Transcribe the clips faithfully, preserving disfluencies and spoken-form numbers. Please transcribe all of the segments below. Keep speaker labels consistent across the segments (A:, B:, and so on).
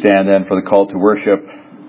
A: stand then for the call to worship.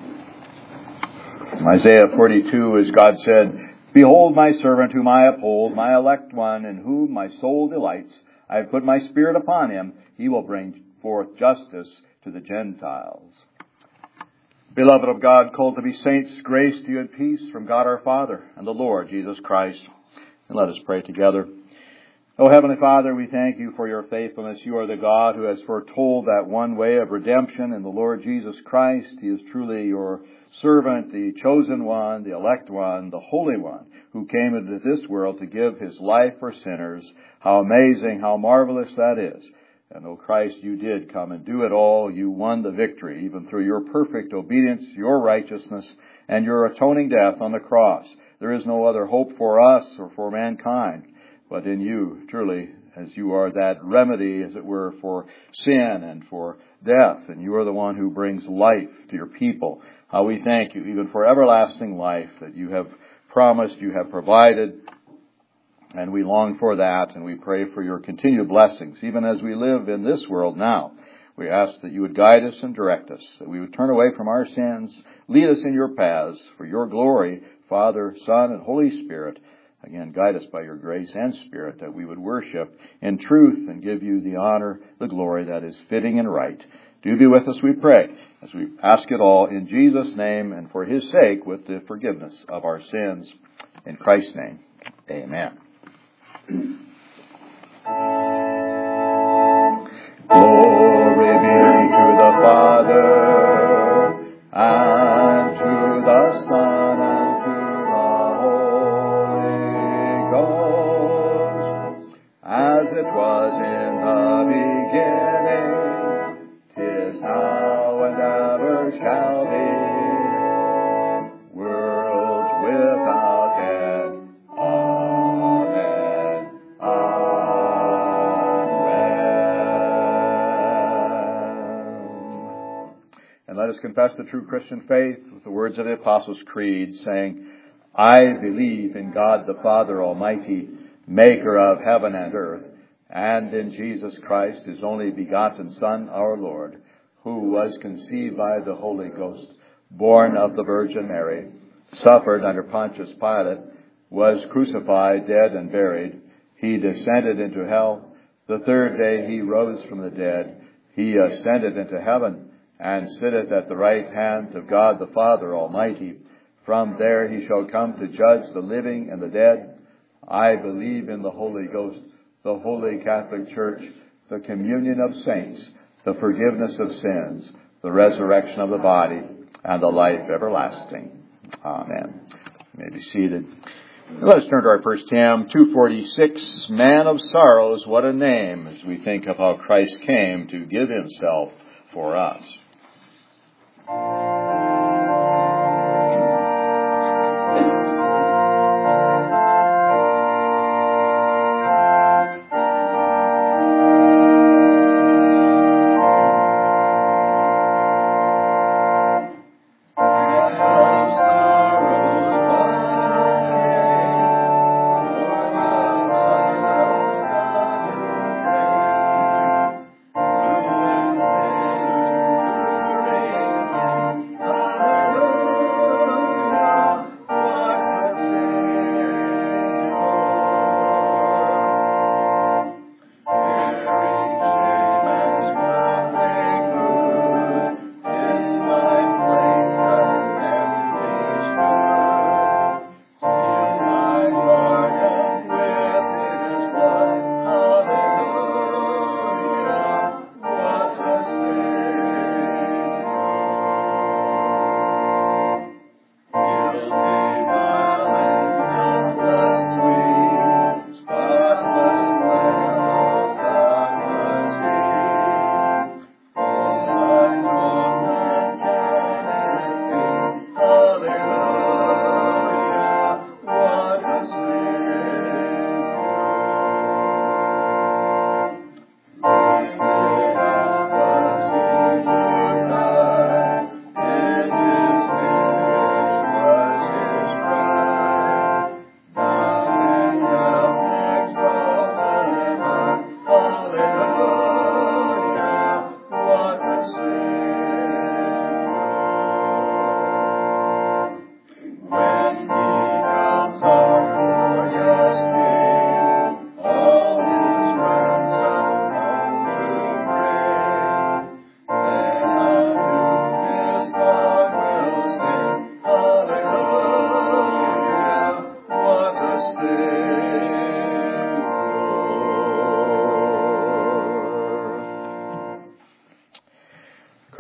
A: In Isaiah forty-two, as God said, "Behold my servant whom I uphold, my elect one, in whom my soul delights. I have put my spirit upon him. He will bring forth justice to the Gentiles." Beloved of God, called to be saints, grace to you and peace from God our Father and the Lord Jesus Christ. And let us pray together. O Heavenly Father, we thank you for your faithfulness. You are the God who has foretold that one way of redemption in the Lord Jesus Christ. He is truly your servant, the chosen one, the elect one, the holy one, who came into this world to give his life for sinners. How amazing, how marvelous that is. And, O Christ, you did come and do it all. You won the victory, even through your perfect obedience, your righteousness, and your atoning death on the cross. There is no other hope for us or for mankind but in you, truly, as you are that remedy, as it were, for sin and for death. And you are the one who brings life to your people. How we thank you, even for everlasting life, that you have promised, you have provided. And we long for that, and we pray for your continued blessings, even as we live in this world now. We ask that you would guide us and direct us, that we would turn away from our sins, lead us in your paths for your glory, Father, Son, and Holy Spirit. Again, guide us by your grace and Spirit, that we would worship in truth and give you the honor, the glory that is fitting and right. Do be with us, we pray, as we ask it all in Jesus' name and for his sake, with the forgiveness of our sins. In Christ's name, amen. Glory be to the Father, and to the Son, and to the Holy Ghost, as it was in the beginning, 'tis now and ever shall be, worlds without end. Amen. Amen. And let us confess the true Christian faith with the words of the Apostles' Creed, saying, "I believe in God the Father Almighty, maker of heaven and earth, and in Jesus Christ, his only begotten Son, our Lord, who was conceived by the Holy Ghost, born of the Virgin Mary, suffered under Pontius Pilate, was crucified, dead, and buried. He descended into hell. The third day he rose from the dead. He ascended into heaven, and sitteth at the right hand of God the Father Almighty. From there he shall come to judge the living and the dead. I believe in the Holy Ghost, the Holy Catholic Church, the communion of saints, the forgiveness of sins, the resurrection of the body, and the life everlasting." Amen. You may be seated. Let us turn to our first hymn, two forty-six, "Man of Sorrows, What a Name," as we think of how Christ came to give himself for us.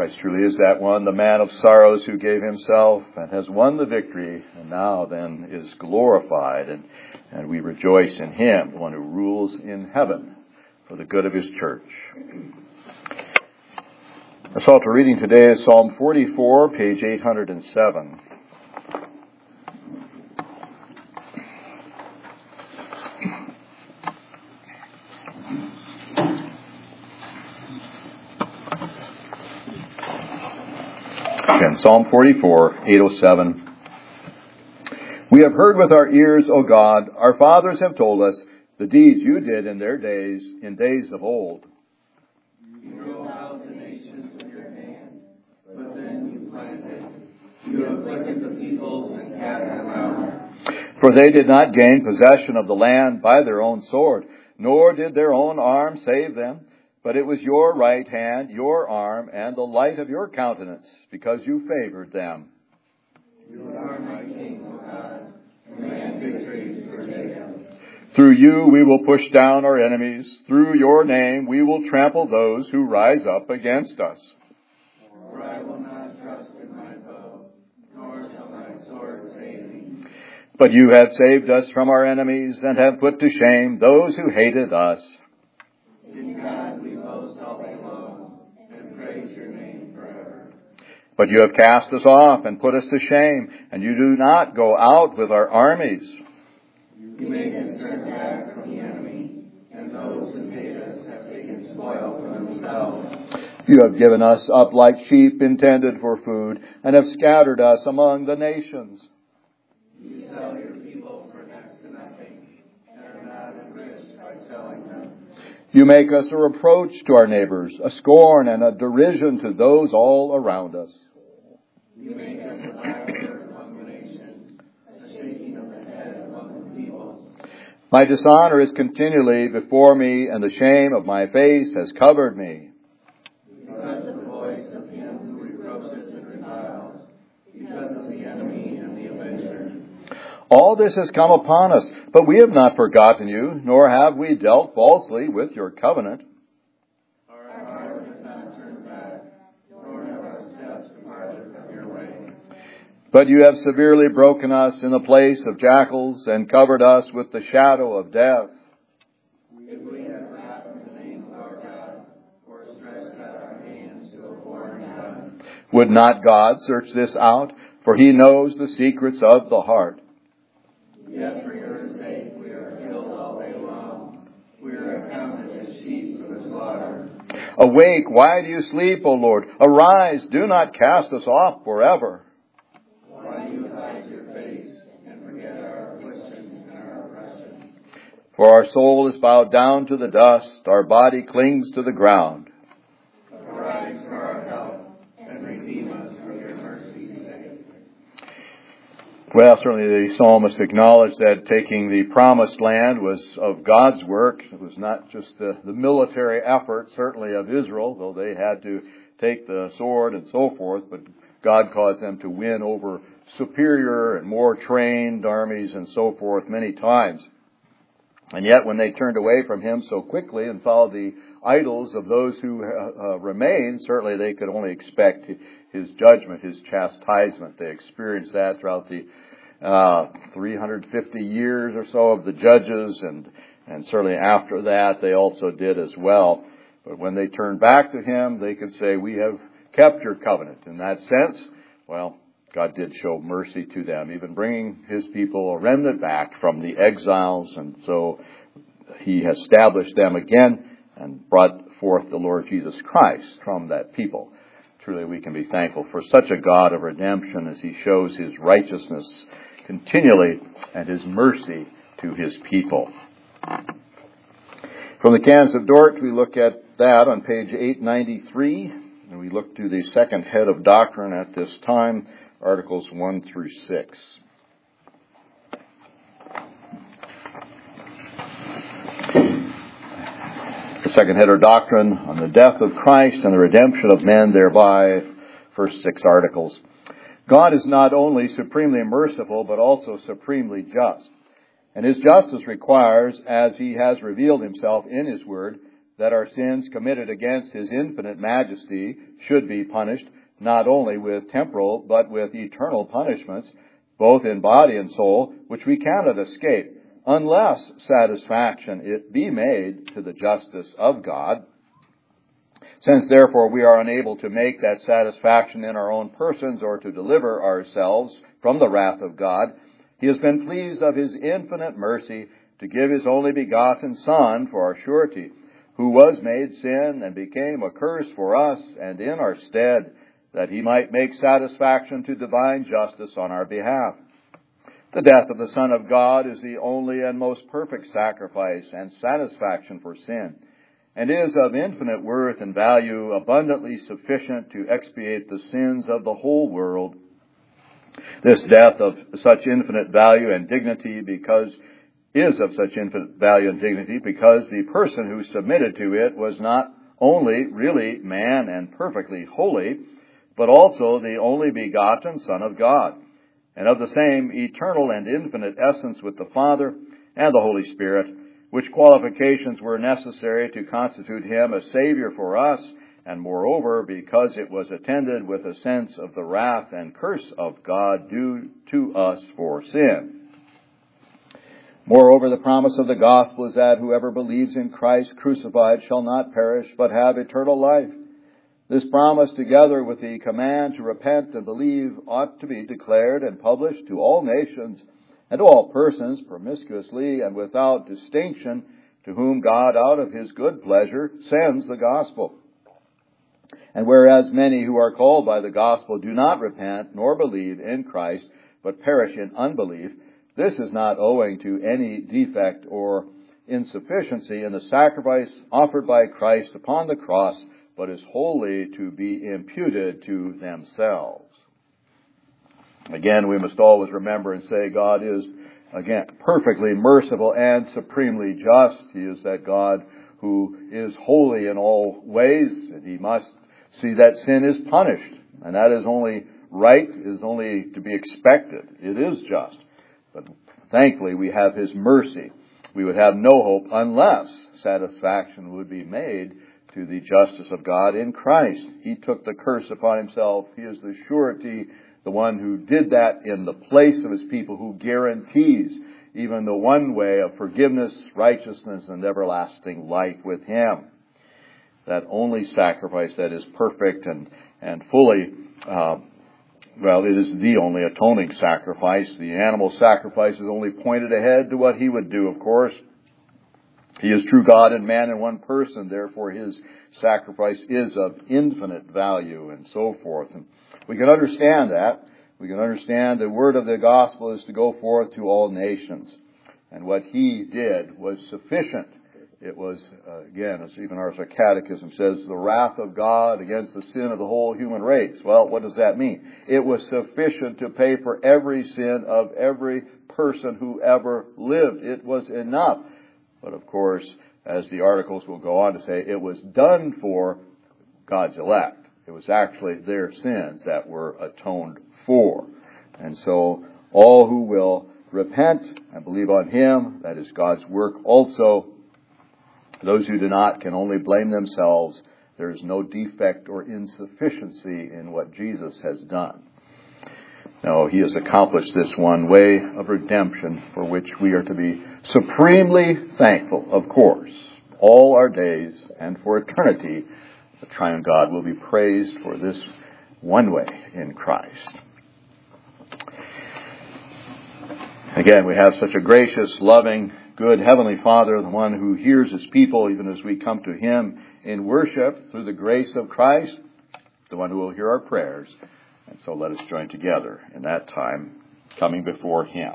A: Christ truly is that one, the man of sorrows who gave himself and has won the victory, and now then is glorified, and, and we rejoice in him, the one who rules in heaven for the good of his church. Our Psalter reading today is Psalm forty-four, page eight hundred seven. Again, Psalm forty-four, eight oh seven. We have heard with our ears, O God, our fathers have told us the deeds you did in their days, in days of old.
B: You drove out the nations with your hand, but then you planted. You afflicted the peoples and cast them out.
A: For they did not gain possession of the land by their own sword, nor did their own arm save them. But it was your right hand, your arm, and the light of your countenance, because you favored them.
B: You are my king, O God. Command victories for Jacob.
A: Through you we will push down our enemies. Through your name we will trample those who rise up against us.
B: For I will not trust in my bow, nor shall my sword save me.
A: But you have saved us from our enemies and have put to shame those who hated us.
B: In God we boast all day long and praise your name forever.
A: But you have cast us off and put us to shame, and you do not go out with our armies.
B: You make us turn back from the enemy, and those who hate us have taken spoil for themselves.
A: You have given us up like sheep intended for food, and have scattered us among the nations.
B: You sell your people for next to nothing, and are not enriched by selling them.
A: You make us a reproach to our neighbors, a scorn and a derision to those all around us.
B: You make us a byword among the nations, a shaking of the head among the people.
A: My dishonor is continually before me, and the shame of my face has covered me.
B: Because of the voice of him who reproaches and reviles, because of the enemy and the avenger.
A: All this has come upon us, but we have not forgotten you, nor have we dealt falsely with your covenant.
B: Our heart has not turned back, nor have our steps departed from your way.
A: But you have severely broken us in the place of jackals and covered us with the shadow of death.
B: If we had forgotten the name of our God, or stretched out our hands to a foreign God.
A: Would not God search this out? For he knows the secrets of the heart.
B: Yet for your sake we are killed all day long. We are accounted as sheep for the slaughter.
A: Awake, why do you sleep, O Lord? Arise, do not cast us off forever.
B: Why do you hide your face and forget our affliction and our oppression?
A: For our soul is bowed down to the dust, our body clings to the ground.
B: Arise for our help, and redeem us for your mercy's sake.
A: Well, certainly the psalmist acknowledged that taking the promised land was of God's work. It was not just the, the military effort, certainly of Israel, though they had to take the sword and so forth, but God caused them to win over superior and more trained armies and so forth many times. And yet when they turned away from him so quickly and followed the idols of those who uh, remained, certainly they could only expect his judgment, his chastisement. They experienced that throughout the uh, three hundred fifty years or so of the judges, and, and certainly after that they also did as well. But when they turned back to him, they could say, we have kept your covenant. In that sense, well, God did show mercy to them, even bringing his people, a remnant, back from the exiles. And so he established them again and brought forth the Lord Jesus Christ from that people. Truly, we can be thankful for such a God of redemption as he shows his righteousness continually and his mercy to his people. From the Canons of Dort, we look at that on page eight ninety-three, and we look to the second head of doctrine at this time, Articles one through six. The second head of doctrine on the death of Christ and the redemption of men thereby, first six articles. God is not only supremely merciful, but also supremely just. And his justice requires, as he has revealed himself in his word, that our sins committed against His infinite majesty should be punished, not only with temporal, but with eternal punishments, both in body and soul, which we cannot escape, unless satisfaction it be made to the justice of God. Since therefore we are unable to make that satisfaction in our own persons or to deliver ourselves from the wrath of God, He has been pleased of His infinite mercy to give His only begotten Son for our surety, who was made sin and became a curse for us and in our stead, that He might make satisfaction to divine justice on our behalf. The death of the Son of God is the only and most perfect sacrifice and satisfaction for sin, and is of infinite worth and value, abundantly sufficient to expiate the sins of the whole world. This death of such infinite value and dignity because is of such infinite value and dignity because the person who submitted to it was not only really man and perfectly holy, but also the only begotten Son of God, and of the same eternal and infinite essence with the Father and the Holy Spirit, which qualifications were necessary to constitute Him a Savior for us, and moreover, because it was attended with a sense of the wrath and curse of God due to us for sin. Moreover, the promise of the gospel is that whoever believes in Christ crucified shall not perish, but have eternal life. This promise, together with the command to repent and believe, ought to be declared and published to all nations and to all persons promiscuously and without distinction, to whom God, out of His good pleasure, sends the gospel. And whereas many who are called by the gospel do not repent nor believe in Christ, but perish in unbelief, this is not owing to any defect or insufficiency in the sacrifice offered by Christ upon the cross, but is wholly to be imputed to themselves. Again, we must always remember and say God is, again, perfectly merciful and supremely just. He is that God who is holy in all ways, and He must see that sin is punished. And that is only right, is only to be expected. It is just. But thankfully we have His mercy. We would have no hope unless satisfaction would be made to the justice of God in Christ. He took the curse upon Himself. He is the surety, the one who did that in the place of His people, who guarantees even the one way of forgiveness, righteousness, and everlasting life with Him. That only sacrifice that is perfect and, and fully, uh, well, it is the only atoning sacrifice. The animal sacrifice is only pointed ahead to what He would do, of course. He is true God and man in one person, therefore His sacrifice is of infinite value and so forth. And we can understand that. We can understand the word of the gospel is to go forth to all nations. And what He did was sufficient. It was, uh, again, as even our catechism says, the wrath of God against the sin of the whole human race. Well, what does that mean? It was sufficient to pay for every sin of every person who ever lived. It was enough. But of course, as the articles will go on to say, it was done for God's elect. It was actually their sins that were atoned for. And so all who will repent and believe on Him, that is God's work also. Those who do not can only blame themselves. There is no defect or insufficiency in what Jesus has done. No, He has accomplished this one way of redemption for which we are to be supremely thankful, of course, all our days and for eternity. The triune God will be praised for this one way in Christ. Again, we have such a gracious, loving, good Heavenly Father, the one who hears His people even as we come to Him in worship through the grace of Christ, the one who will hear our prayers. And so let us join together in that time, coming before Him.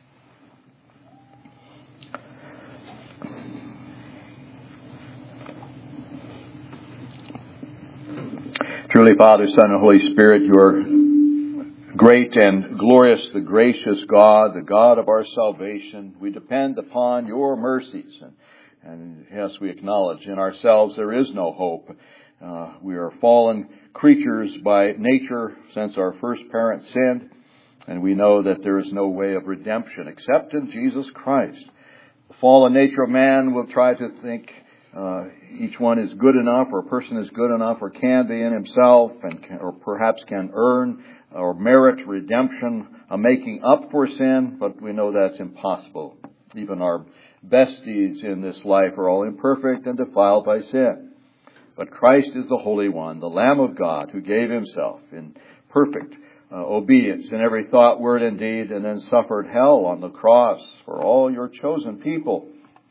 A: Truly, Father, Son, and Holy Spirit, You are great and glorious, the gracious God, the God of our salvation. We depend upon Your mercies. And, and yes, we acknowledge in ourselves there is no hope. Uh, we are fallen creatures by nature since our first parent sinned. And we know that there is no way of redemption except in Jesus Christ. The fallen nature of man will try to think uh, each one is good enough, or a person is good enough or can be in himself, and can, or perhaps can earn or merit redemption, a making up for sin, but we know that's impossible. Even our best deeds in this life are all imperfect and defiled by sin. But Christ is the Holy One, the Lamb of God, who gave himself in perfect uh, obedience in every thought, word, and deed, and then suffered hell on the cross for all your chosen people.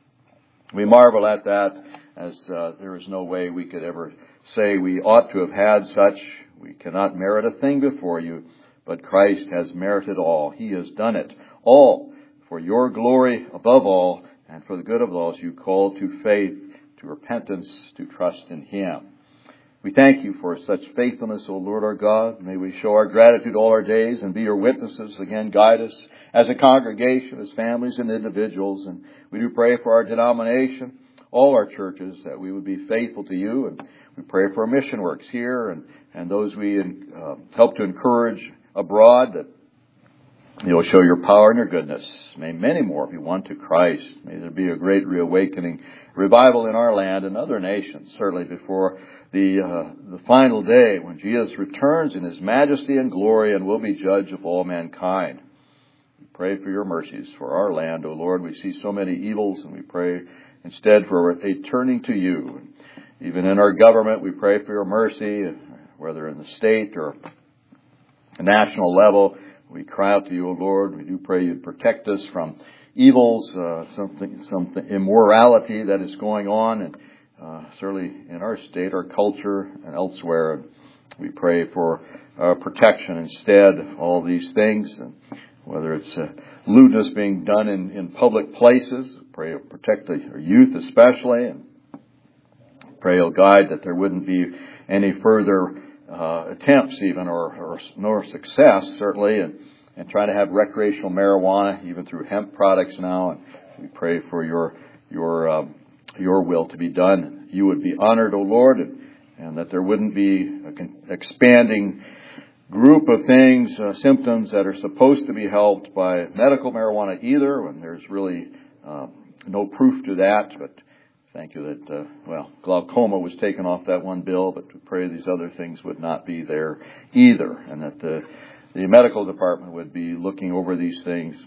A: We marvel at that, as uh, there is no way we could ever say we ought to have had such. We cannot merit a thing before you, but Christ has merited all. He has done it all for your glory above all, and for the good of those you call to faith, to repentance, to trust in him. We thank you for such faithfulness, O Lord our God. May we show our gratitude all our days and be your witnesses. Again, guide us as a congregation, as families and individuals. And we do pray for our denomination, all our churches, that we would be faithful to you. And we pray for our mission works here and, and those we uh, help to encourage abroad, that you'll show your power and your goodness. May many more be won to Christ. May there be a great reawakening, revival in our land and other nations, certainly before the uh, the final day when Jesus returns in his majesty and glory and will be judge of all mankind. We pray for your mercies for our land, O Lord. We see so many evils, and we pray instead for a turning to you. Even in our government, we pray for your mercy, whether in the state or a national level. We cry out to you, O Lord. We do pray you protect us from evils, uh, something, something immorality that is going on, and uh, certainly in our state, our culture, and elsewhere. We pray for uh, protection instead of all these things, and whether it's uh, lewdness being done in, in public places. Pray to protect the youth especially, and pray, O God, that there wouldn't be any further uh, attempts even, or, or nor success, certainly, and, and try to have recreational marijuana, even through hemp products now. And we pray for your your um, your will to be done. You would be honored, O Lord, and, and that there wouldn't be an expanding group of things, uh, symptoms that are supposed to be helped by medical marijuana either, when there's really um, no proof to that. But thank you that, uh, well, glaucoma was taken off that one bill, but we pray these other things would not be there either, and that the, the medical department would be looking over these things,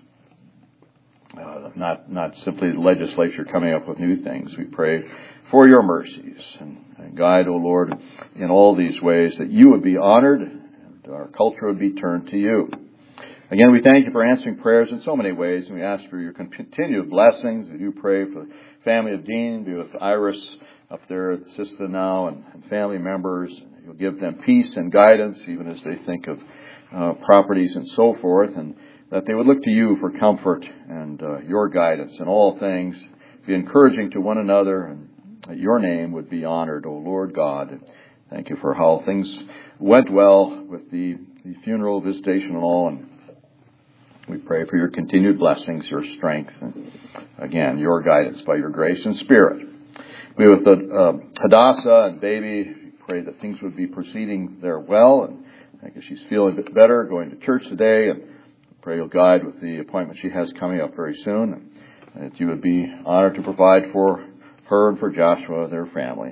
A: uh, not not simply the legislature coming up with new things. We pray for your mercies and, and guide, O Lord, in all these ways, that you would be honored and our culture would be turned to you. Again, we thank you for answering prayers in so many ways, and we ask for your continued blessings. We do pray for the family of Dean, be with Iris up there at the Sista now, and, and family members. You'll give them peace and guidance, even as they think of uh, properties and so forth, and that they would look to you for comfort and uh, your guidance in all things, be encouraging to one another, and that your name would be honored, O Lord God. And thank you for how things went well with the, the funeral, visitation, and all, and we pray for your continued blessings, your strength, and again, your guidance by your grace and spirit. We with the, uh, Hadassah and baby, we pray that things would be proceeding there well, and I guess she's feeling a bit better, going to church today, and pray you'll guide with the appointment she has coming up very soon, and that you would be honored to provide for her and for Joshua, their family.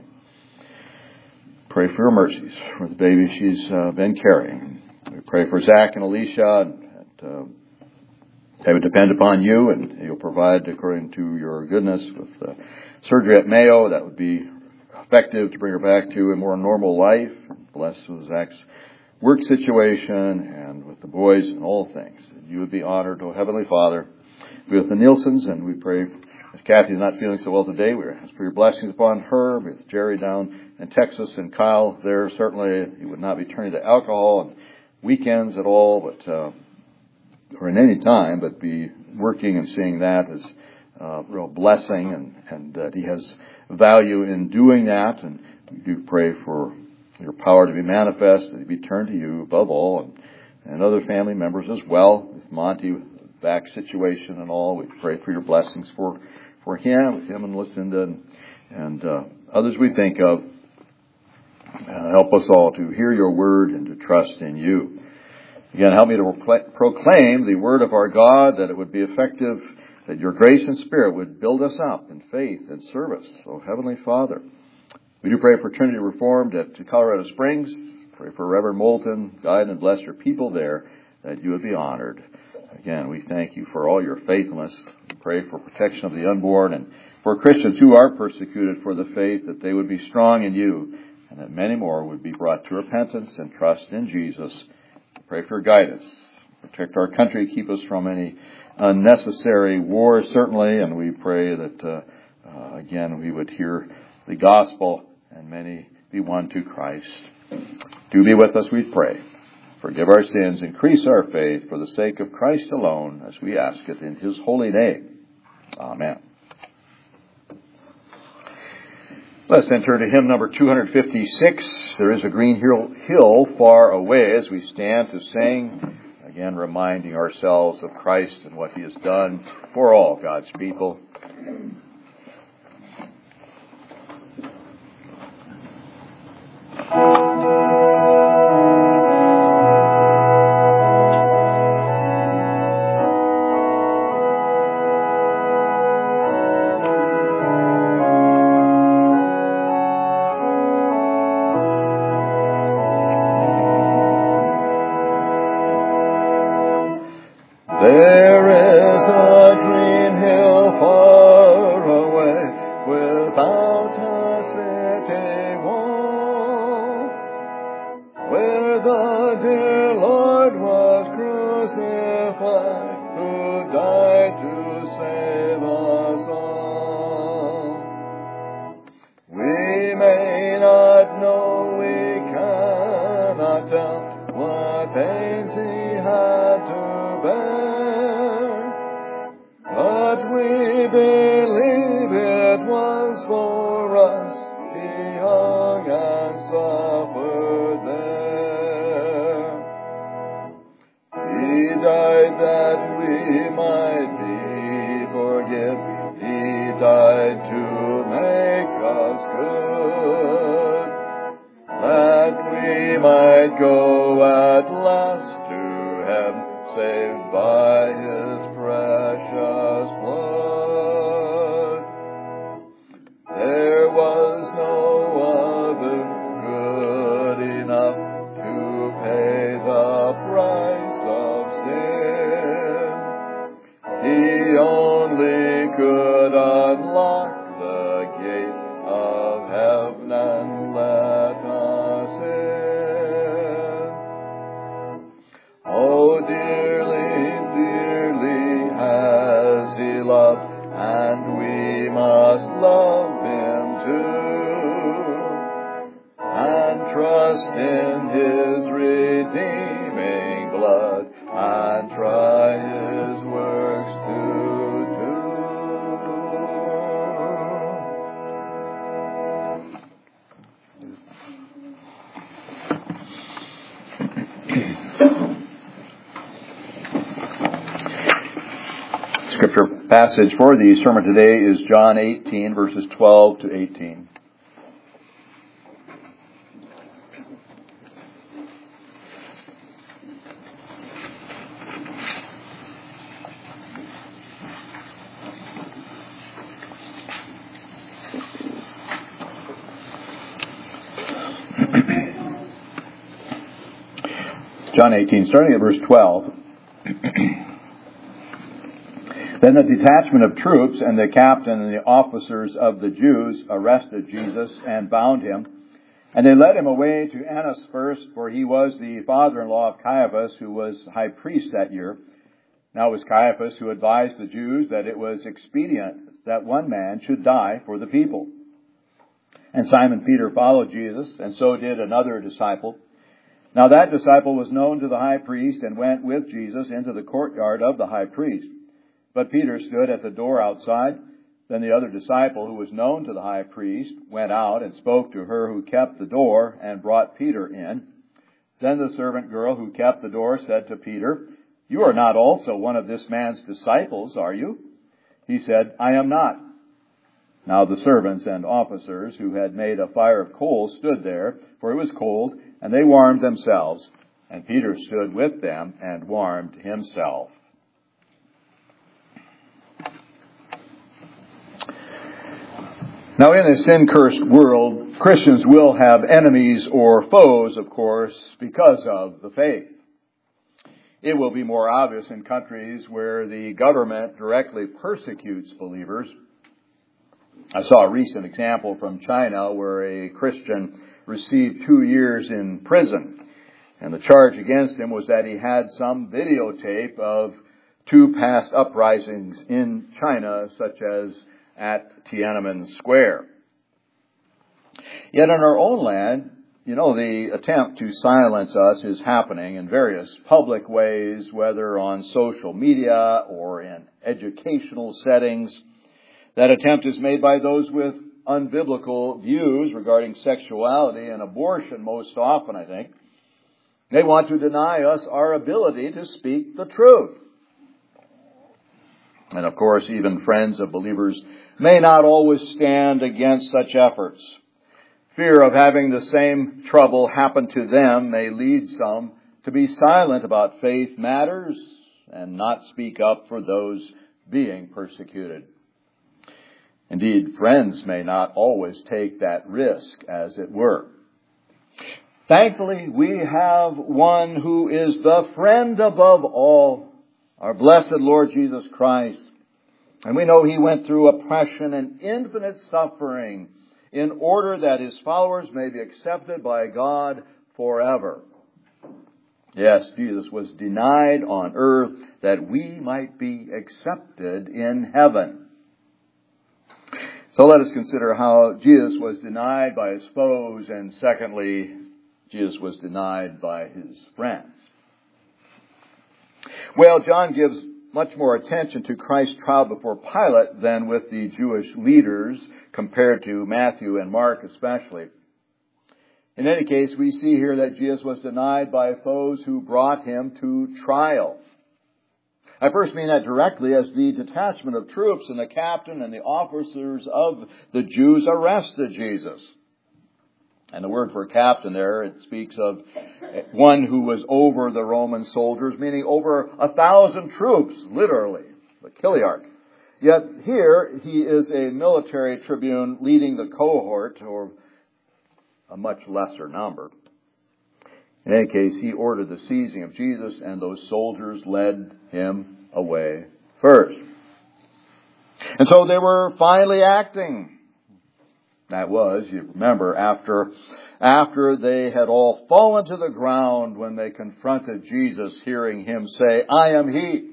A: Pray for your mercies for the baby she's uh, been carrying. We pray for Zach and Alicia, and that, uh, they would depend upon you, and you'll provide according to your goodness with uh, surgery at Mayo that would be effective to bring her back to a more normal life. Bless with Zach's work situation and with the boys and all things. You would be honored, O Heavenly Father. Be with the Nielsens, and we pray, if Kathy's not feeling so well today, we ask for your blessings upon her. With Jerry down in Texas and Kyle there, certainly he would not be turning to alcohol on weekends at all, but uh, or in any time, but be working and seeing that as a real blessing, and, and that he has value in doing that. And we do pray for your power to be manifest, that he be turned to you above all, and, and other family members as well. With Monty, with the back situation and all, we pray for your blessings for, for him, with him and Lucinda, and, and uh, others we think of. Uh, help us all to hear your word and to trust in you. Again, help me to proclaim the word of our God, that it would be effective that your grace and Spirit would build us up in faith and service. So, Heavenly Father, we do pray for Trinity Reformed at Colorado Springs. Pray for Reverend Moulton. Guide and bless your people there, that you would be honored. Again, we thank you for all your faithfulness. We pray for protection of the unborn and for Christians who are persecuted for the faith, that they would be strong in you and that many more would be brought to repentance and trust in Jesus. We pray for guidance. Protect our country. Keep us from any unnecessary war, certainly. And we pray that, uh, uh, again, we would hear the gospel and many be won to Christ. Do be with us, we pray. Forgive our sins, increase our faith for the sake of Christ alone, as we ask it in his holy name. Amen. Let's enter to hymn number two fifty-six. There is a green hill, hill far away, as we stand to sing, again reminding ourselves of Christ and what he has done for all God's people. Scripture passage for the sermon today is John eighteen, verses twelve to eighteen. John eighteen, starting at verse twelve. Then the detachment of troops and the captain and the officers of the Jews arrested Jesus and bound him. And they led him away to Annas first, for he was the father-in-law of Caiaphas, who was high priest that year. Now it was Caiaphas who advised the Jews that it was expedient that one man should die for the people. And Simon Peter followed Jesus, and so did another disciple. Now that disciple was known to the high priest and went with Jesus into the courtyard of the high priest. But Peter stood at the door outside. Then the other disciple, who was known to the high priest, went out and spoke to her who kept the door and brought Peter in. Then the servant girl who kept the door said to Peter, "You are not also one of this man's disciples, are you?" He said, "I am not." Now the servants and officers who had made a fire of coals stood there, for it was cold, and they warmed themselves. And Peter stood with them and warmed himself. Now, in a sin-cursed world, Christians will have enemies or foes, of course, because of the faith. It will be more obvious in countries where the government directly persecutes believers. I saw a recent example from China where a Christian received two years in prison. And the charge against him was that he had some videotape of two past uprisings in China, such as at Tiananmen Square. Yet in our own land, you know, the attempt to silence us is happening in various public ways, whether on social media or in educational settings. That attempt is made by those with unbiblical views regarding sexuality and abortion most often, I think. They want to deny us our ability to speak the truth. And of course, even friends of believers may not always stand against such efforts. Fear of having the same trouble happen to them may lead some to be silent about faith matters and not speak up for those being persecuted. Indeed, friends may not always take that risk, as it were. Thankfully, we have one who is the friend above all, our blessed Lord Jesus Christ. And we know he went through oppression and infinite suffering in order that his followers may be accepted by God forever. Yes, Jesus was denied on earth that we might be accepted in heaven. So let us consider how Jesus was denied by his foes, and secondly, Jesus was denied by his friends. Well, John gives much more attention to Christ's trial before Pilate than with the Jewish leaders, compared to Matthew and Mark especially. In any case, we see here that Jesus was denied by foes who brought him to trial. I first mean that directly as the detachment of troops and the captain and the officers of the Jews arrested Jesus. And the word for captain there, it speaks of one who was over the Roman soldiers, meaning over a thousand troops, literally, the Chiliarch. Yet here he is a military tribune leading the cohort, or a much lesser number. In any case, he ordered the seizing of Jesus, and those soldiers led him away first. And so they were finally acting. That was, you remember, after, after they had all fallen to the ground when they confronted Jesus, hearing him say, "I am he."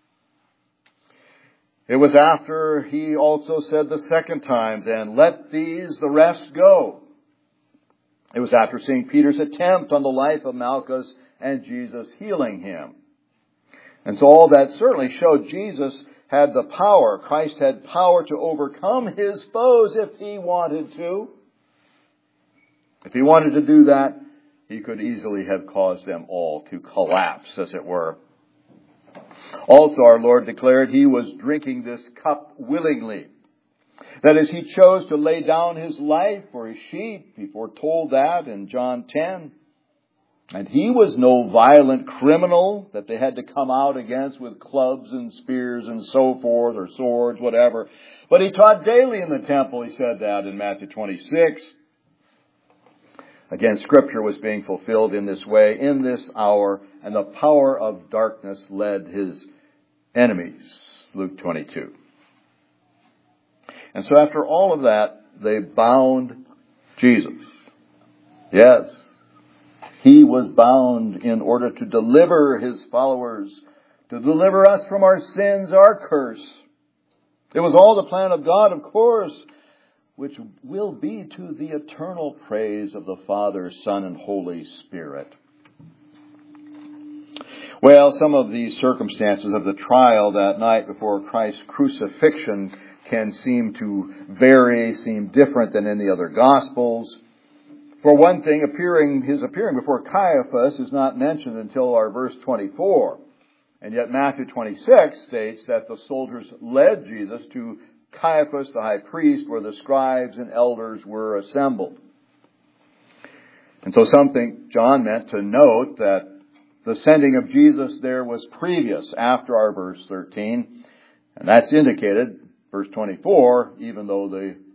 A: It was after he also said the second time, then, "Let these, the rest, go." It was after seeing Peter's attempt on the life of Malchus and Jesus healing him. And so all that certainly showed Jesus had the power. Christ had power to overcome his foes if he wanted to. If he wanted to do that, he could easily have caused them all to collapse, as it were. Also, our Lord declared he was drinking this cup willingly. That is, he chose to lay down his life for his sheep. He foretold that in John ten. And he was no violent criminal that they had to come out against with clubs and spears and so forth, or swords, whatever. But he taught daily in the temple. He said that in Matthew twenty-six. Again, Scripture was being fulfilled in this way, in this hour, and the power of darkness led his enemies. Luke twenty-two. And so after all of that, they bound Jesus. Yes, he was bound in order to deliver his followers, to deliver us from our sins, our curse. It was all the plan of God, of course, which will be to the eternal praise of the Father, Son, and Holy Spirit. Well, some of the circumstances of the trial that night before Christ's crucifixion can seem to vary, seem different than in the other Gospels. For one thing, appearing his appearing before Caiaphas is not mentioned until our verse twenty-four. And yet Matthew twenty-six states that the soldiers led Jesus to Caiaphas, the high priest, where the scribes and elders were assembled. And so some think John meant to note that the sending of Jesus there was previous, after our verse thirteen. And that's indicated, verse twenty-four, even though the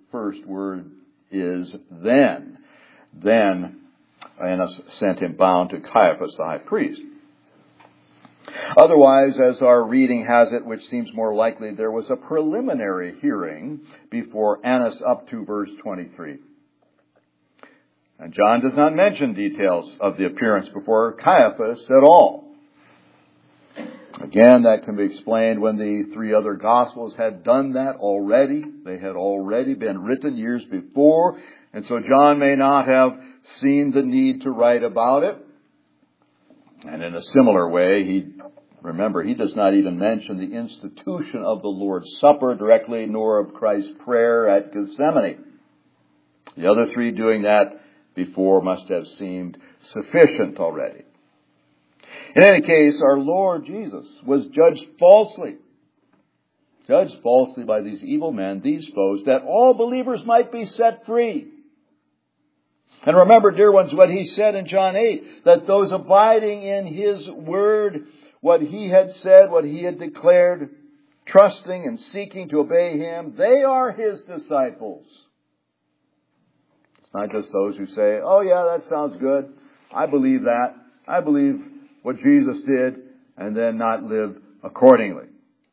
A: first word is then. Then Annas sent him bound to Caiaphas the high priest. Otherwise, as our reading has it, which seems more likely, there was a preliminary hearing before Annas up to verse twenty-three. And John does not mention details of the appearance before Caiaphas at all. Again, that can be explained when the three other Gospels had done that already. They had already been written years before, and so John may not have seen the need to write about it. And in a similar way, he, remember, he does not even mention the institution of the Lord's Supper directly, nor of Christ's prayer at Gethsemane. The other three doing that before must have seemed sufficient already. In any case, our Lord Jesus was judged falsely. Judged falsely by these evil men, these foes, that all believers might be set free. And remember, dear ones, what he said in John eight, that those abiding in his word, what he had said, what he had declared, trusting and seeking to obey him, they are his disciples. It's not just those who say, oh yeah, that sounds good. I believe that. I believe what Jesus did, and then not live accordingly.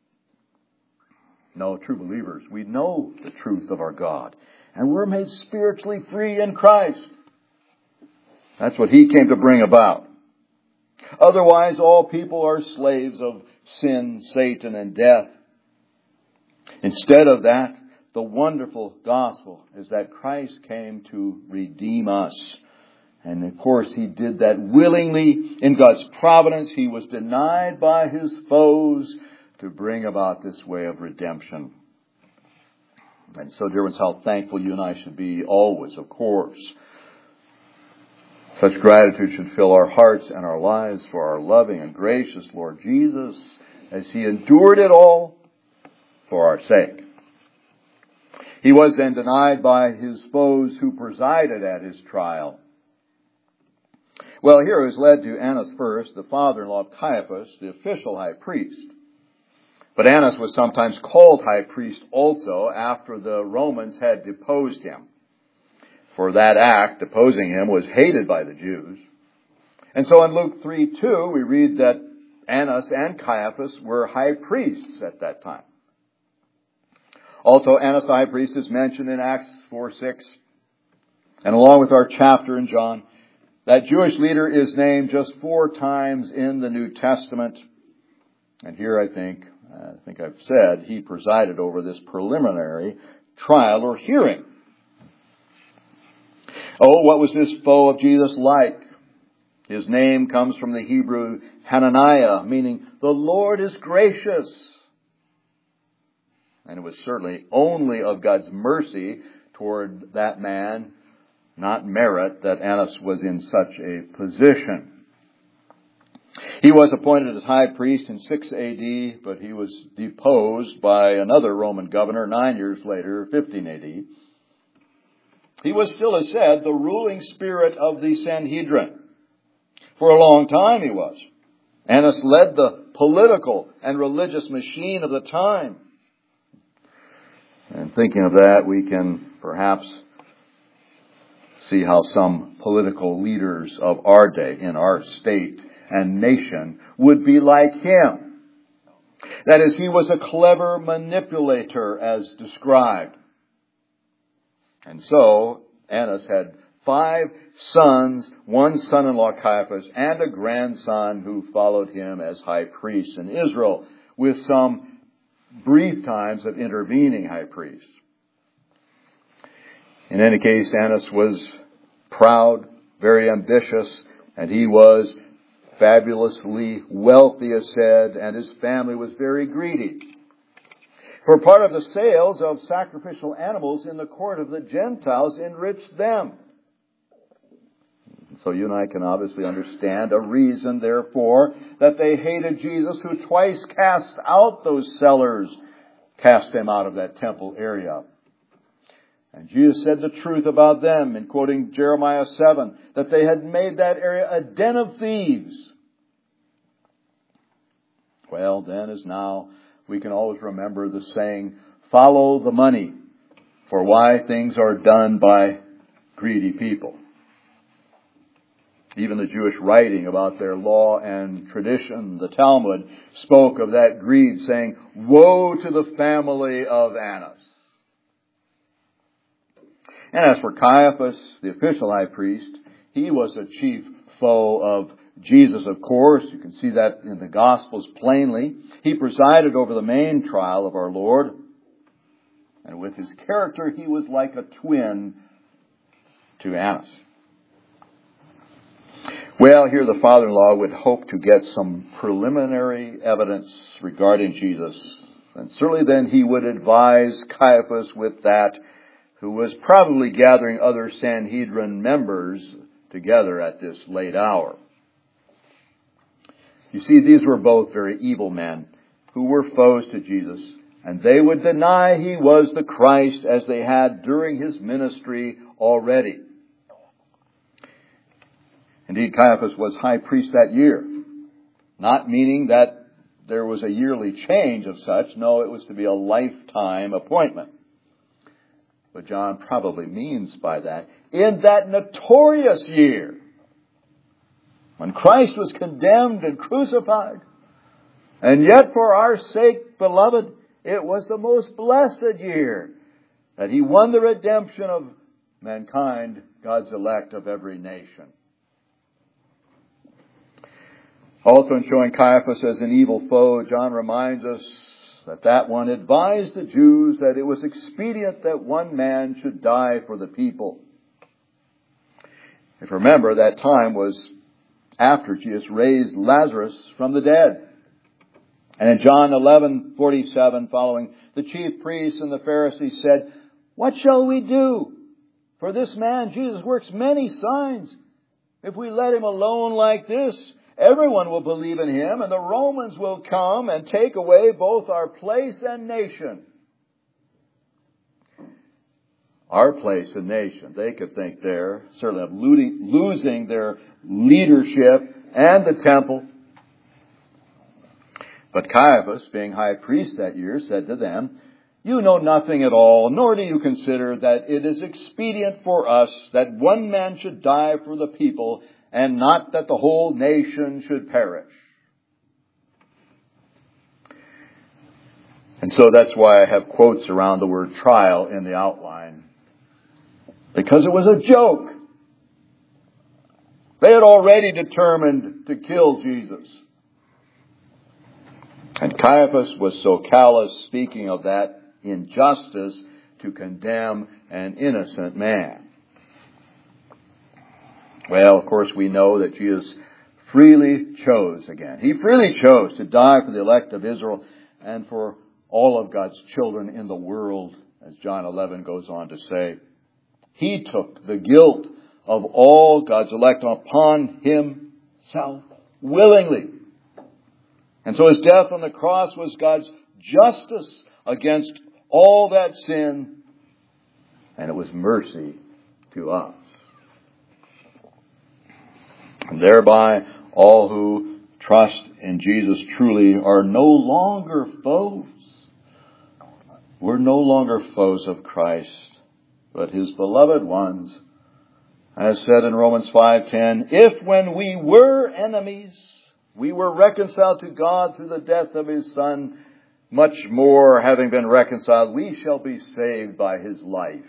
A: No, true believers, we know the truth of our God, and we're made spiritually free in Christ. That's what he came to bring about. Otherwise, all people are slaves of sin, Satan, and death. Instead of that, the wonderful gospel is that Christ came to redeem us. And of course, he did that willingly in God's providence. He was denied by his foes to bring about this way of redemption. And so, dear ones, how thankful you and I should be always, of course. Such gratitude should fill our hearts and our lives for our loving and gracious Lord Jesus as he endured it all for our sake. He was then denied by his foes who presided at his trial. Well, here is led to Annas first, the father-in-law of Caiaphas, the official high priest. But Annas was sometimes called high priest also after the Romans had deposed him. For that act, deposing him, was hated by the Jews. And so in Luke three two, we read that Annas and Caiaphas were high priests at that time. Also, Annas the high priest is mentioned in Acts four six. And along with our chapter in John, that Jewish leader is named just four times in the New Testament. And here I think, I think I've said, he presided over this preliminary trial or hearing. Oh, what was this foe of Jesus like? His name comes from the Hebrew Hananiah, meaning the Lord is gracious. And it was certainly only of God's mercy toward that man, not merit, that Annas was in such a position. He was appointed as high priest in six A D, but he was deposed by another Roman governor nine years later, fifteen A D. He was still, as said, the ruling spirit of the Sanhedrin. For a long time he was. Annas led the political and religious machine of the time. And thinking of that, we can perhaps see how some political leaders of our day, in our state and nation, would be like him. That is, he was a clever manipulator, as described. And so, Annas had five sons, one son-in-law Caiaphas, and a grandson who followed him as high priest in Israel, with some brief times of intervening high priests. In any case, Annas was proud, very ambitious, and he was fabulously wealthy, as said, and his family was very greedy. For part of the sales of sacrificial animals in the court of the Gentiles enriched them. So you and I can obviously understand a reason, therefore, that they hated Jesus, who twice cast out those sellers, cast them out of that temple area. And Jesus said the truth about them in quoting Jeremiah seven, that they had made that area a den of thieves. Well, then as now, we can always remember the saying, follow the money. for why things are done by greedy people. Even the Jewish writing about their law and tradition, the Talmud, spoke of that greed, saying, "Woe to the family of Annas." And as for Caiaphas, the official high priest, he was a chief foe of Jesus, of course. You can see that in the Gospels plainly. He presided over the main trial of our Lord. And with his character, he was like a twin to Annas. Well, here the father-in-law would hope to get some preliminary evidence regarding Jesus. And certainly then he would advise Caiaphas with that, who was probably gathering other Sanhedrin members together at this late hour. You see, these were both very evil men who were foes to Jesus, and they would deny he was the Christ as they had during his ministry already. Indeed, Caiaphas was high priest that year, not meaning that there was a yearly change of such. No, it was to be a lifetime appointment. But John probably means by that, in that notorious year, when Christ was condemned and crucified, and yet for our sake, beloved, it was the most blessed year that he won the redemption of mankind, God's elect of every nation. Also, in showing Caiaphas as an evil foe, John reminds us that that one advised the Jews that it was expedient that one man should die for the people. If you remember, that time was after Jesus raised Lazarus from the dead. And in John eleven forty-seven, following, the chief priests and the Pharisees said, "What shall we do? For this man, Jesus, works many signs. If we let him alone like this, everyone will believe in him, and the Romans will come and take away both our place and nation." Our place and nation. They could think there, certainly of looting, losing their leadership and the temple. But Caiaphas, being high priest that year, said to them, "You know nothing at all, nor do you consider that it is expedient for us that one man should die for the people, and not that the whole nation should perish." And so that's why I have quotes around the word trial in the outline. Because it was a joke. They had already determined to kill Jesus. And Caiaphas was so callous, speaking of that injustice, to condemn an innocent man. Well, of course, we know that Jesus freely chose again. He freely chose to die for the elect of Israel and for all of God's children in the world, as John eleven goes on to say. He took the guilt of all God's elect upon himself willingly. And so his death on the cross was God's justice against all that sin, and it was mercy to us. And thereby, all who trust in Jesus truly are no longer foes. We're no longer foes of Christ, but his beloved ones. As said in Romans five ten, "If when we were enemies, we were reconciled to God through the death of his Son, much more, having been reconciled, we shall be saved by his life."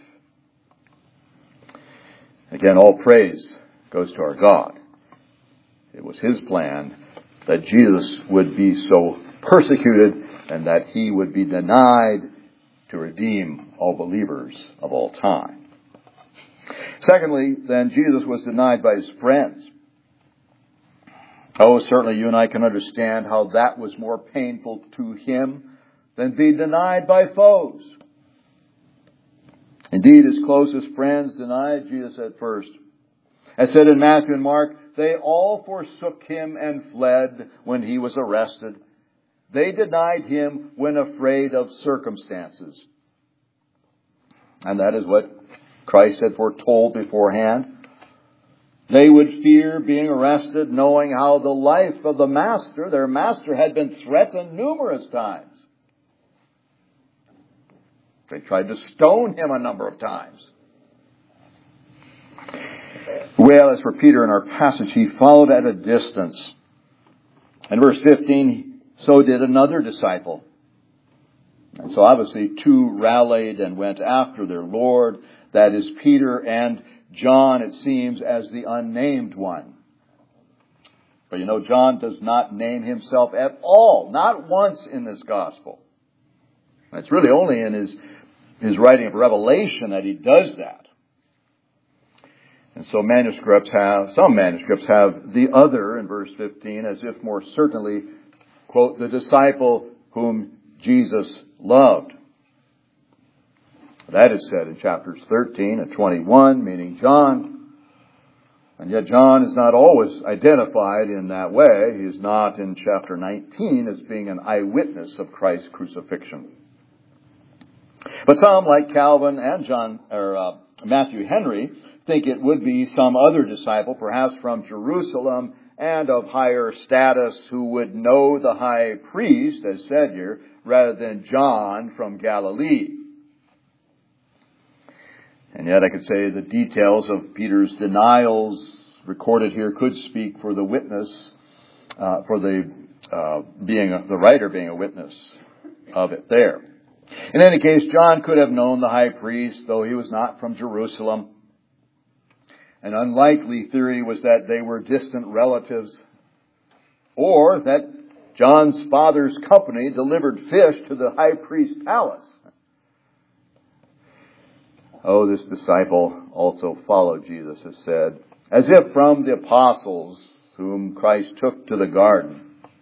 A: Again, all praise goes to our God. It was his plan that Jesus would be so persecuted and that he would be denied to redeem all believers of all time. Secondly, then, Jesus was denied by his friends. Oh, certainly you and I can understand how that was more painful to him than being denied by foes. Indeed, his closest friends denied Jesus at first. As said in Matthew and Mark, they all forsook him and fled when he was arrested. They denied him when afraid of circumstances. And that is what Christ had foretold beforehand. They would fear being arrested, knowing how the life of the master, their master, had been threatened numerous times. They tried to stone him a number of times. Well, as for Peter in our passage, he followed at a distance. In verse fifteen, so did another disciple. And so obviously two rallied and went after their Lord. That is Peter and John, it seems, as the unnamed one. But you know, John does not name himself at all. Not once in this gospel. And it's really only in his, his writing of Revelation that he does that. And so manuscripts have, some manuscripts have the other in verse fifteen as if more certainly, quote, the disciple whom Jesus loved. That is said in chapters thirteen and twenty-one, meaning John. And yet John is not always identified in that way. He is not in chapter nineteen as being an eyewitness of Christ's crucifixion. But some, like Calvin and John or uh, Matthew Henry, think it would be some other disciple, perhaps from Jerusalem and of higher status, who would know the high priest, as said here, rather than John from Galilee. And yet I could say the details of Peter's denials recorded here could speak for the witness, uh, for the uh, being a, the writer being a witness of it there. In any case, John could have known the high priest, though he was not from Jerusalem. An unlikely theory was that they were distant relatives, or that John's father's company delivered fish to the high priest's palace. Oh, this disciple also followed Jesus, as said, as if from the apostles whom Christ took to the garden.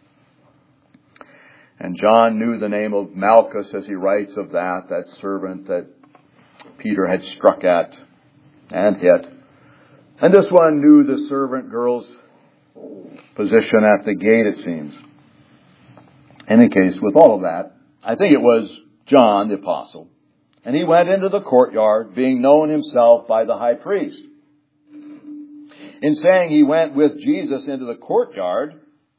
A: And John knew the name of Malchus as he writes of that, that servant that Peter had struck at and hit. And this one knew the servant girl's position at the gate, it seems. In any case, with all of that, I think it was John the apostle. And he went into the courtyard, being known himself by the high priest. In saying he went with Jesus into the courtyard,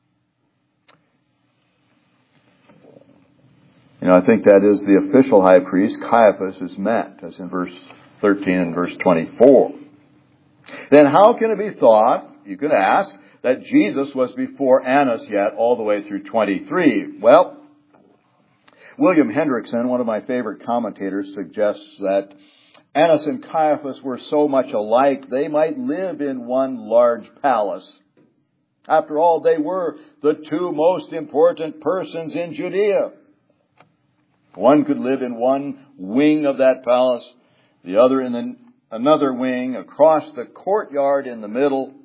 A: you know, I think that is the official high priest, Caiaphas, is met, as in verse thirteen and verse twenty-four. Then how can it be thought, you could ask, that Jesus was before Annas yet all the way through twenty-three? Well, William Hendrickson, one of my favorite commentators, suggests that Annas and Caiaphas were so much alike they might live in one large palace. After all, they were the two most important persons in Judea. One could live in one wing of that palace, the other in the, another wing, across the courtyard in the middle.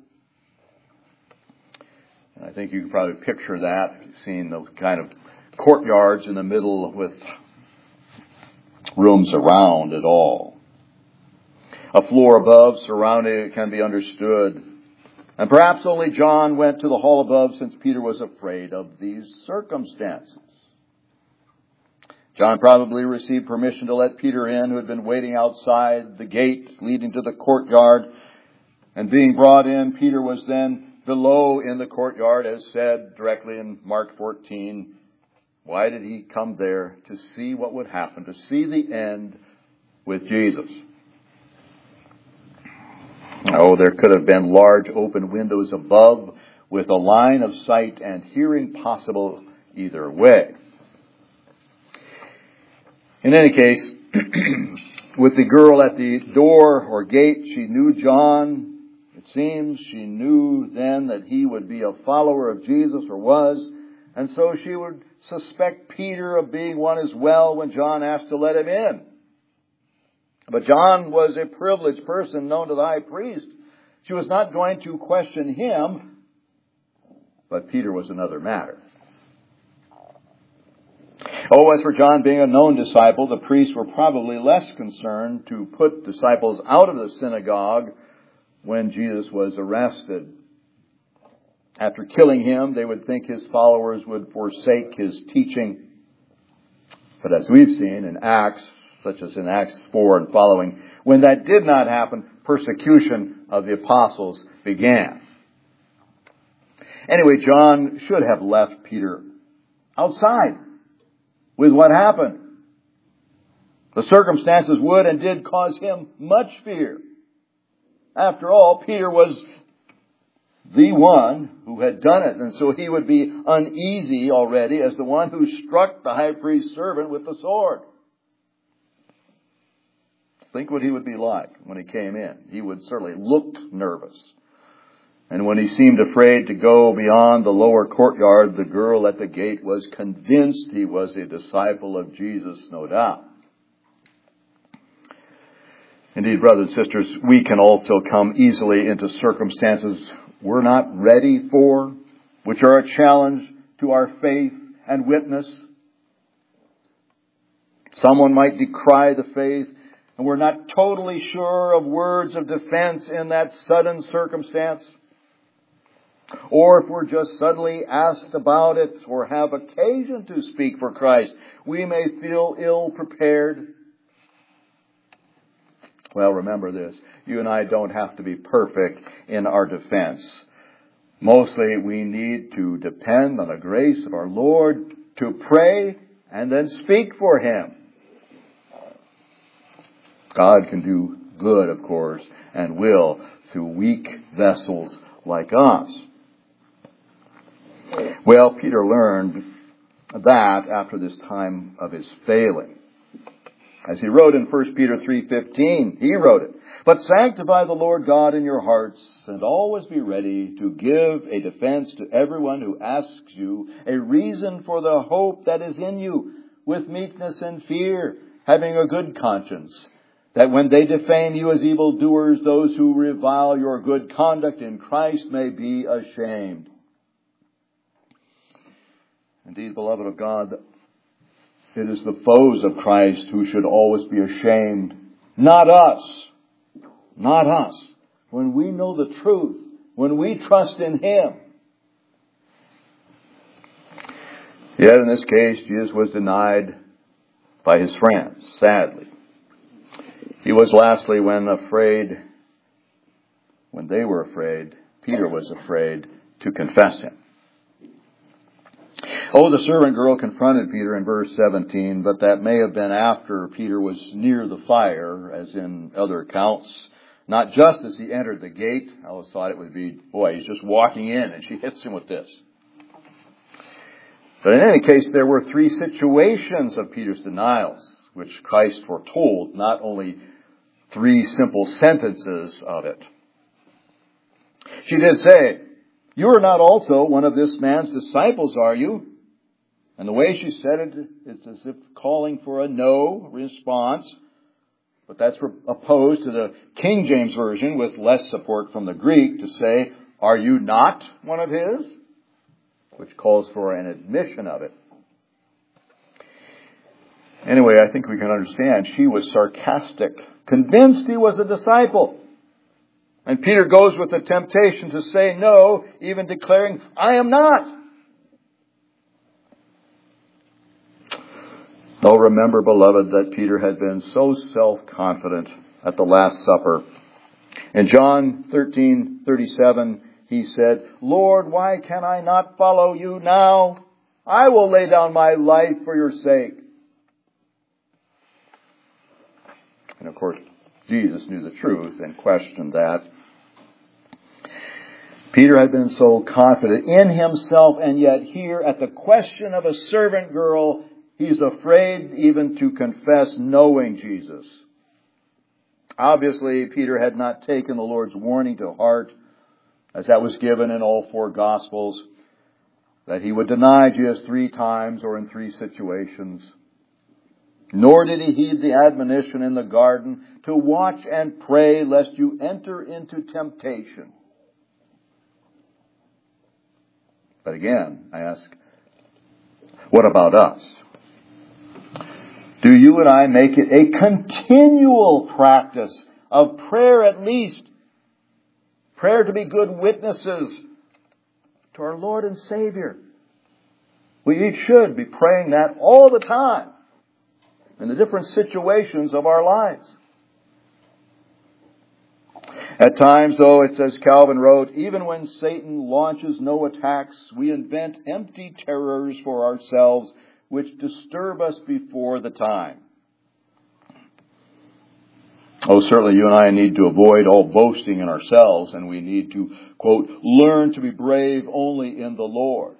A: And I think you can probably picture that, if you've seen those kind of courtyards in the middle with rooms around it all. A floor above surrounding it can be understood. And perhaps only John went to the hall above, since Peter was afraid of these circumstances. John probably received permission to let Peter in, who had been waiting outside the gate leading to the courtyard. And being brought in, Peter was then below in the courtyard, as said directly in Mark fourteen. Why did he come there? To see what would happen, to see the end with Jesus. Oh, there could have been large open windows above with a line of sight and hearing possible either way. In any case, with the girl at the door or gate, she knew John. It seems she knew then that he would be a follower of Jesus, or was, and so she would suspect Peter of being one as well when John asked to let him in. But John was a privileged person known to the high priest. She was not going to question him, but Peter was another matter. Oh, as for John being a known disciple, the priests were probably less concerned to put disciples out of the synagogue when Jesus was arrested. After killing him, they would think his followers would forsake his teaching. But as we've seen in Acts, such as in Acts four and following, when that did not happen, persecution of the apostles began. Anyway, John should have left Peter outside with what happened. The circumstances would and did cause him much fear. After all, Peter was the one who had done it, and so he would be uneasy already as the one who struck the high priest's servant with the sword. Think what he would be like when he came in. He would certainly look nervous. And when he seemed afraid to go beyond the lower courtyard, the girl at the gate was convinced he was a disciple of Jesus, no doubt. Indeed, brothers and sisters, we can also come easily into circumstances we're not ready for, which are a challenge to our faith and witness. Someone might decry the faith, and we're not totally sure of words of defense in that sudden circumstance. Or if we're just suddenly asked about it or have occasion to speak for Christ, we may feel ill prepared. Well, remember this. You and I don't have to be perfect in our defense. Mostly we need to depend on the grace of our Lord to pray and then speak for Him. God can do good, of course, and will through weak vessels like us. Well, Peter learned that after this time of his failing. As he wrote in First Peter three fifteen, he wrote it, "But sanctify the Lord God in your hearts, and always be ready to give a defense to everyone who asks you a reason for the hope that is in you, with meekness and fear, having a good conscience, that when they defame you as evildoers, those who revile your good conduct in Christ may be ashamed." Indeed, beloved of God, it is the foes of Christ who should always be ashamed. Not us. Not us. When we know the truth, when we trust in Him. Yet in this case, Jesus was denied by His friends, sadly. He was lastly when afraid, when they were afraid, Peter was afraid to confess Him. Oh, the servant girl confronted Peter in verse seventeen, but that may have been after Peter was near the fire, as in other accounts. Not just as he entered the gate. I always thought it would be, boy, he's just walking in and she hits him with this. But in any case, there were three situations of Peter's denials, which Christ foretold, not only three simple sentences of it. She did say, "You are not also one of this man's disciples, are you?" And the way she said it is as if calling for a no response. But that's opposed to the King James Version with less support from the Greek to say, "Are you not one of his?" Which calls for an admission of it. Anyway, I think we can understand she was sarcastic, convinced he was a disciple. And Peter goes with the temptation to say no, even declaring, "I am not." Oh, remember, beloved, that Peter had been so self-confident at the Last Supper. In John thirteen thirty-seven, he said, "Lord, why can I not follow you now? I will lay down my life for your sake." And of course, Jesus knew the truth and questioned that. Peter had been so confident in himself, and yet here at the question of a servant girl, he's afraid even to confess knowing Jesus. Obviously, Peter had not taken the Lord's warning to heart, as that was given in all four Gospels, that he would deny Jesus three times or in three situations. Nor did he heed the admonition in the garden to watch and pray lest you enter into temptation. But again, I ask, what about us? Do you and I make it a continual practice of prayer at least? Prayer to be good witnesses to our Lord and Savior. We each should be praying that all the time in the different situations of our lives. At times, though, it's as Calvin wrote, even when Satan launches no attacks, we invent empty terrors for ourselves which disturb us before the time. Oh, certainly you and I need to avoid all boasting in ourselves, and we need to, quote, learn to be brave only in the Lord.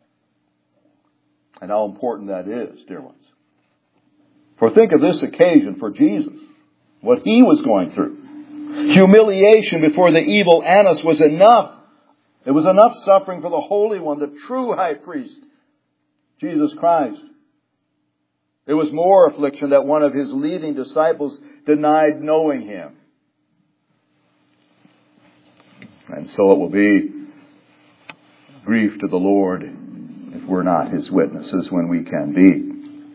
A: And how important that is, dear ones. For think of this occasion for Jesus, what he was going through. Humiliation before the evil Annas was enough. It was enough suffering for the Holy One, the true high priest, Jesus Christ. It was more affliction that one of his leading disciples denied knowing him. And so it will be grief to the Lord if we're not his witnesses when we can be.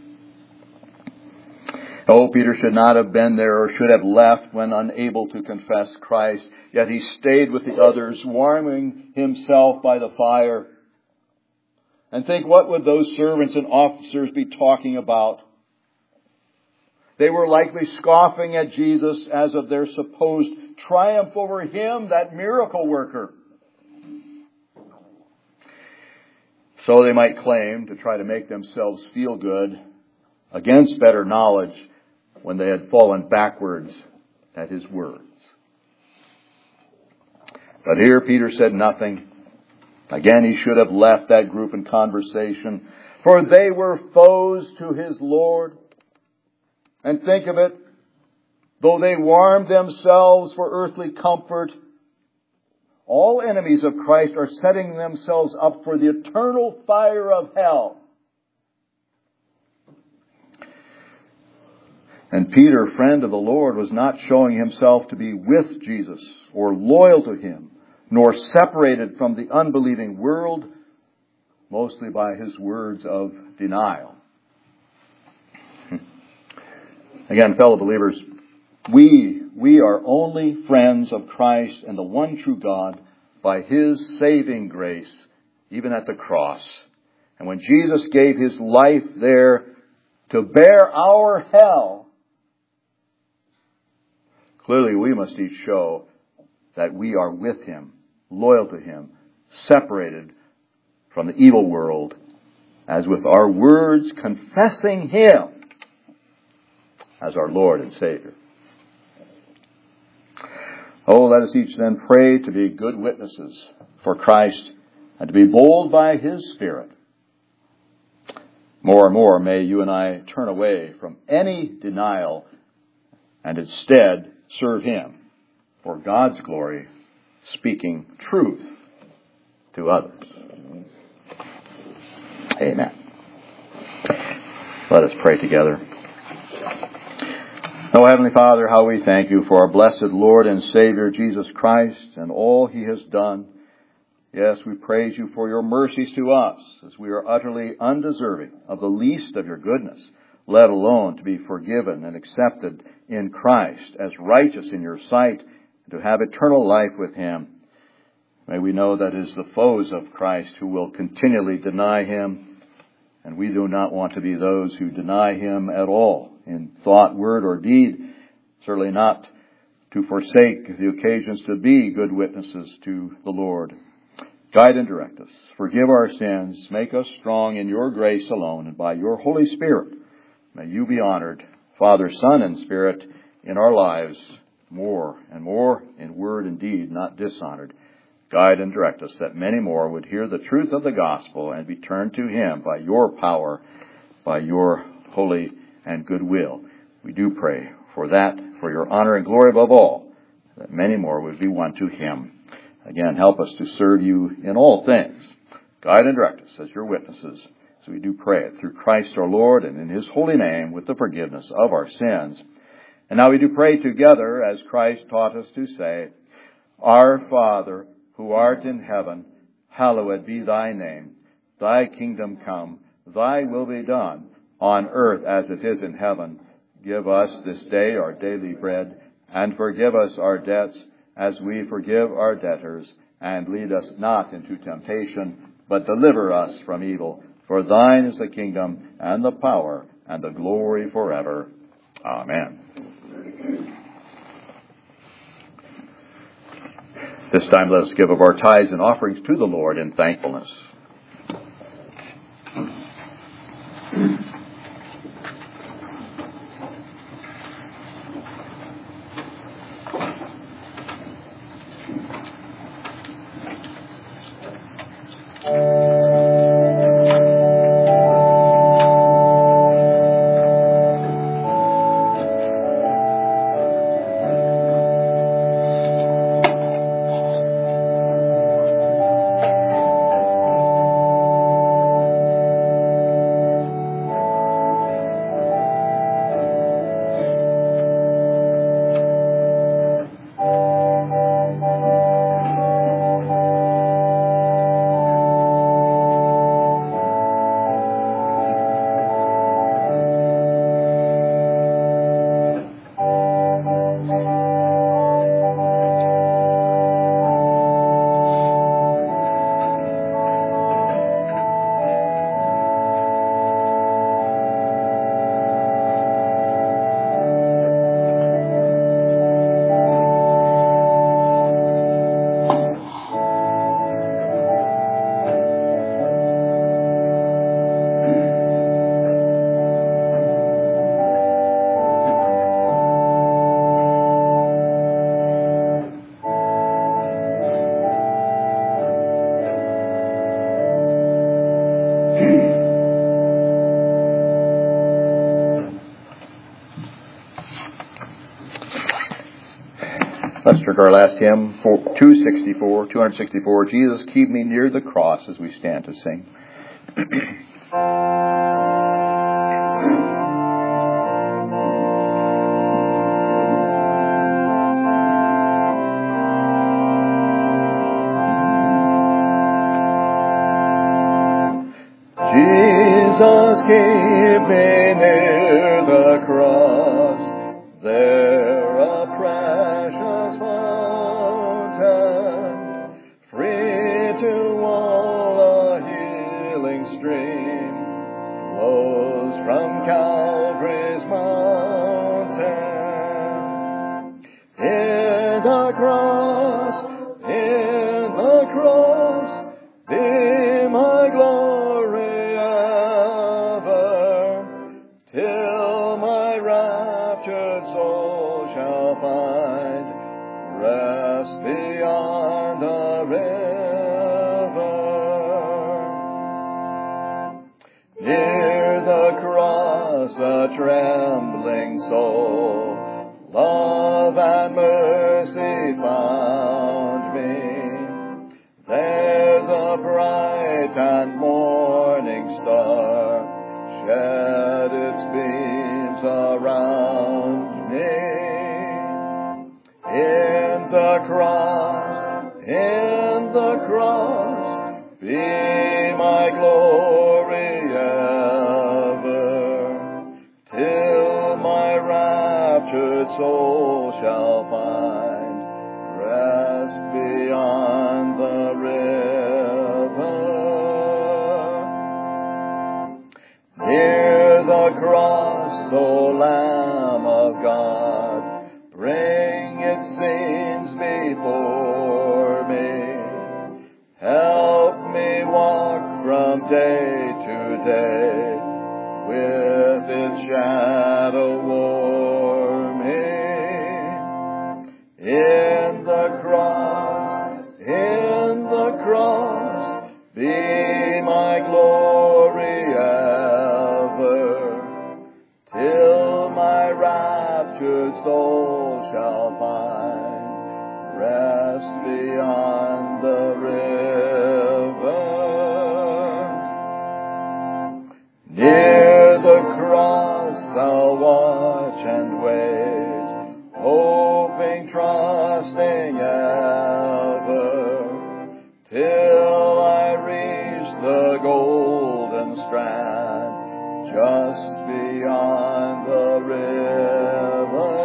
A: Oh, Peter should not have been there or should have left when unable to confess Christ. Yet he stayed with the others, warming himself by the fire. And think, what would those servants and officers be talking about? They were likely scoffing at Jesus as of their supposed triumph over him, that miracle worker. So they might claim to try to make themselves feel good against better knowledge when they had fallen backwards at his words. But here Peter said nothing. Again, he should have left that group in conversation, for they were foes to his Lord. And think of it, though they warmed themselves for earthly comfort, all enemies of Christ are setting themselves up for the eternal fire of hell. And Peter, friend of the Lord, was not showing himself to be with Jesus or loyal to him, nor separated from the unbelieving world, mostly by his words of denial. Again, fellow believers, we, we are only friends of Christ and the one true God by his saving grace, even at the cross. And when Jesus gave his life there to bear our hell, clearly we must each show that we are with him, loyal to him, separated from the evil world, as with our words confessing him as our Lord and Savior. Oh, let us each then pray to be good witnesses for Christ and to be bold by his Spirit. More and more may you and I turn away from any denial and instead serve him for God's glory, speaking truth to others. Amen. Let us pray together. Oh, Heavenly Father, how we thank you for our blessed Lord and Savior, Jesus Christ, and all he has done. Yes, we praise you for your mercies to us, as we are utterly undeserving of the least of your goodness, let alone to be forgiven and accepted in Christ as righteous in your sight, and to have eternal life with him. May we know that it is the foes of Christ who will continually deny him, and we do not want to be those who deny him at all, in thought, word, or deed. Certainly not to forsake the occasions to be good witnesses to the Lord. Guide and direct us. Forgive our sins. Make us strong in your grace alone, and by your Holy Spirit, may you be honored, Father, Son, and Spirit, in our lives, more and more in word and deed, not dishonored. Guide and direct us that many more would hear the truth of the gospel and be turned to him by your power, by your holy and good will. We do pray for that, for your honor and glory above all, that many more would be won to him. Again, help us to serve you in all things. Guide and direct us as your witnesses. So we do pray it through Christ our Lord and in his holy name with the forgiveness of our sins. And now we do pray together as Christ taught us to say, Our Father, who art in heaven, hallowed be thy name. Thy kingdom come, thy will be done, on earth as it is in heaven. Give us this day our daily bread, and forgive us our debts as we forgive our debtors. And lead us not into temptation, but deliver us from evil. For thine is the kingdom, and the power, and the glory forever. Amen. This time let us give of our tithes and offerings to the Lord in thankfulness. Let's take our last hymn, two sixty-four, two sixty-four. Jesus, keep me near the cross, as we stand to sing. Jesus, keep me near the cross, there a precious fountain, free to all a healing stream, flows from Calvary's mountain. In the cross, in the cross, be my glory, till my raptured soul shall find rest beyond the river. Near the cross a trembling soul, love and mercy found me. There the bright and morning star shed its beams around me. In the cross, in the cross, be my glory ever, till my raptured soul shall find rest beyond the river. Near the cross, O Lamb of God, bring its sins before me. Help me walk from day to day with its shadow o'er me. In the cross, in the cross, be my glory ever, till my raptured soul shall find rest beyond the river. Near the cross I'll watch and wait, hoping, trusting ever, till I reach the golden strand just beyond the river.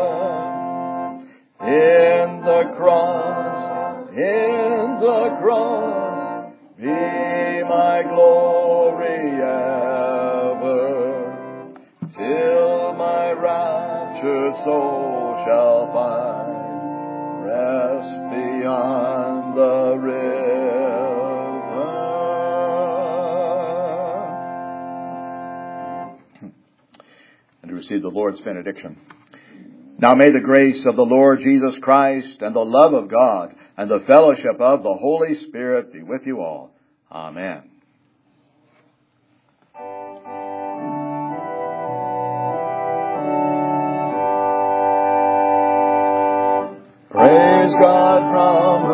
A: In the cross, in the cross, be my glory ever, till my raptured soul shall find rest beyond the river. And to receive the Lord's benediction. Now may the grace of the Lord Jesus Christ and the love of God and the fellowship of the Holy Spirit be with you all. Amen. Praise God from